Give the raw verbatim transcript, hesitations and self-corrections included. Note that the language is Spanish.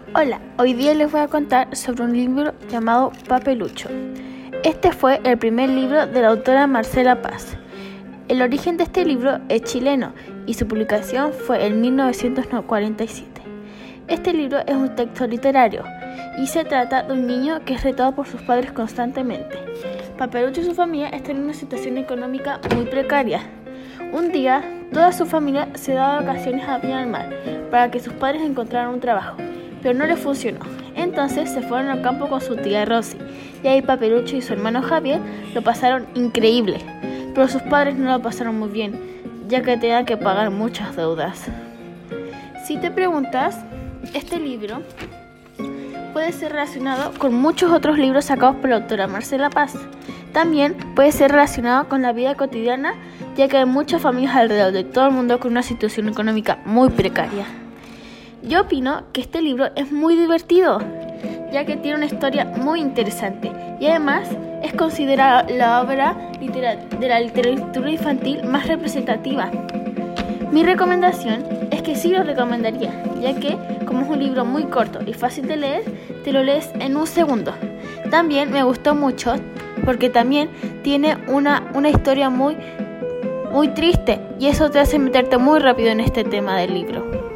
Hola, hoy día les voy a contar sobre un libro llamado Papelucho. Este fue el primer libro de la autora Marcela Paz. El origen de este libro es chileno y su publicación fue en mil novecientos cuarenta y siete. Este libro es un texto literario y se trata de un niño que es retado por sus padres constantemente. Papelucho y su familia están en una situación económica muy precaria. Un día, toda su familia se da de vacaciones a Viña del Mar para que sus padres encontraran un trabajo, pero no les funcionó. Entonces se fueron al campo con su tía Rosy, y ahí Papelucho y su hermano Javier lo pasaron increíble, pero sus padres no lo pasaron muy bien, ya que tenían que pagar muchas deudas. Si te preguntas, este libro puede ser relacionado con muchos otros libros sacados por la autora Marcela Paz. También puede ser relacionado con la vida cotidiana, ya que hay muchas familias alrededor de todo el mundo con una situación económica muy precaria. Yo opino que este libro es muy divertido, ya que tiene una historia muy interesante y además es considerada la obra literal de la literatura infantil más representativa. Mi recomendación es que sí lo recomendaría, ya que como es un libro muy corto y fácil de leer, te lo lees en un segundo. También me gustó mucho porque también tiene una, una historia muy, muy triste y eso te hace meterte muy rápido en este tema del libro.